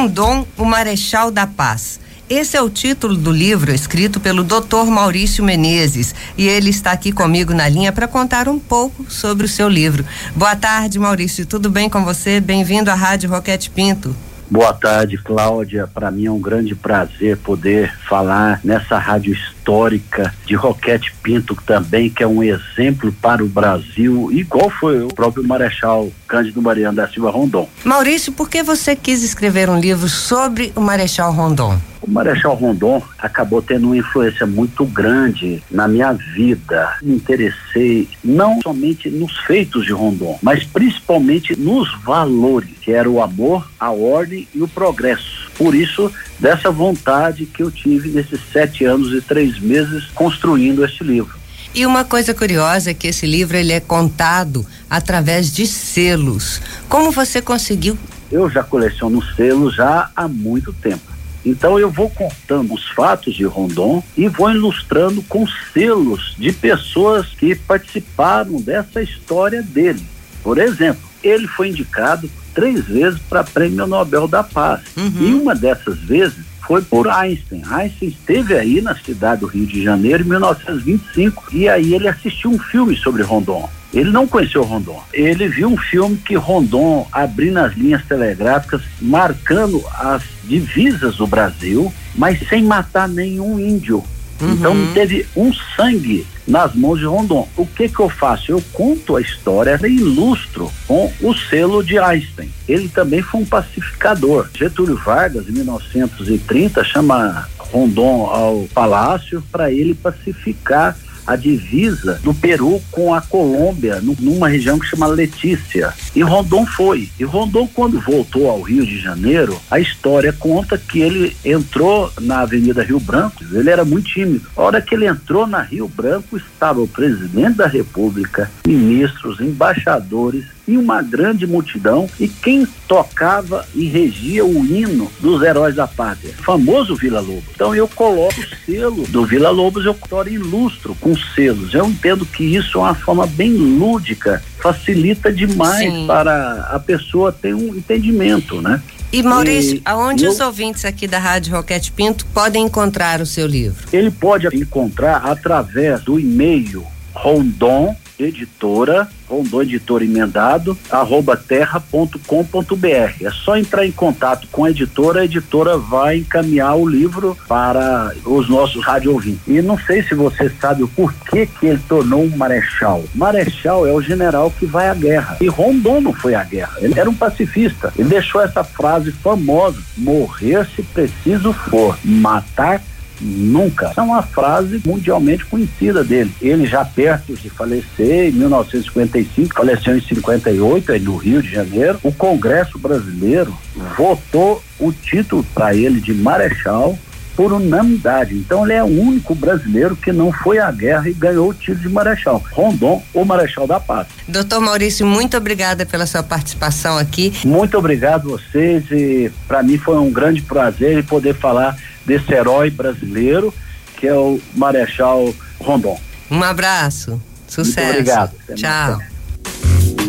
Rondon, o Marechal da Paz. Esse é o título do livro escrito pelo Dr. Maurício Menezes e ele está aqui comigo na linha para contar um pouco sobre o seu livro. Boa tarde, Maurício, tudo bem com você? Bem-vindo à Rádio Roquete Pinto. Boa tarde, Cláudia. Para mim é um grande prazer poder falar nessa rádio histórica de Roquete Pinto também, que é um exemplo para o Brasil, igual foi o próprio Marechal Cândido Mariano da Silva Rondon. Maurício, por que você quis escrever um livro sobre o Marechal Rondon? O Marechal Rondon acabou tendo uma influência muito grande na minha vida. Me interessei não somente nos feitos de Rondon, mas principalmente nos valores, que era o amor, a ordem e o progresso. Por isso, dessa vontade que eu tive nesses 7 anos e 3 meses construindo este livro. E uma coisa curiosa é que esse livro ele é contado através de selos. Como você conseguiu? Eu já coleciono selos já há muito tempo. Então eu vou contando os fatos de Rondon e vou ilustrando com selos de pessoas que participaram dessa história dele. Por exemplo, ele foi indicado 3 vezes para Prêmio Nobel da Paz. E uma dessas vezes foi por Einstein. Einstein esteve aí na cidade do Rio de Janeiro em 1925 e aí ele assistiu um filme sobre Rondon. Ele não conheceu Rondon. Ele viu um filme que Rondon abrindo as linhas telegráficas, marcando as divisas do Brasil, mas sem matar nenhum índio. Então não teve um sangue nas mãos de Rondon. O que eu faço? Eu conto a história e ilustro com o selo de Einstein. Ele também foi um pacificador. Getúlio Vargas, em 1930, chama Rondon ao palácio para ele pacificar a divisa do Peru com a Colômbia, numa região que chama Letícia. E Rondon foi. E Rondon, quando voltou ao Rio de Janeiro, a história conta que ele entrou na Avenida Rio Branco, ele era muito tímido. A hora que ele entrou na Rio Branco, estava o presidente da República, ministros, embaixadores e uma grande multidão, e quem tocava e regia o hino dos heróis da pátria, famoso Vila Lobos. Então eu coloco o selo do Vila Lobos, eu ilustro com selos. Eu entendo que isso é uma forma bem lúdica, facilita demais para a pessoa ter um entendimento, né? E Maurício, aonde os ouvintes aqui da Rádio Roquete Pinto podem encontrar o seu livro? Ele pode encontrar através do e-mail Rondon Editora emendado, @terra.com.br. É só entrar em contato com a editora vai encaminhar o livro para os nossos rádio ouvintes. E não sei se você sabe o porquê que ele tornou um marechal. Marechal é o general que vai à guerra. E Rondon não foi à guerra. Ele era um pacifista. Ele deixou essa frase famosa: morrer se preciso for, matar nunca. Essa é uma frase mundialmente conhecida dele. Ele já perto de falecer, em 1955, faleceu em 58, aí no Rio de Janeiro. O Congresso Brasileiro votou o título para ele de marechal por unanimidade. Então ele é o único brasileiro que não foi à guerra e ganhou o título de marechal. Rondon, o Marechal da Paz. Doutor Maurício, muito obrigada pela sua participação aqui. Muito obrigado a vocês, e para mim foi um grande prazer poder falar desse herói brasileiro que é o Marechal Rondon. Um abraço, sucesso. Muito obrigado. Tchau.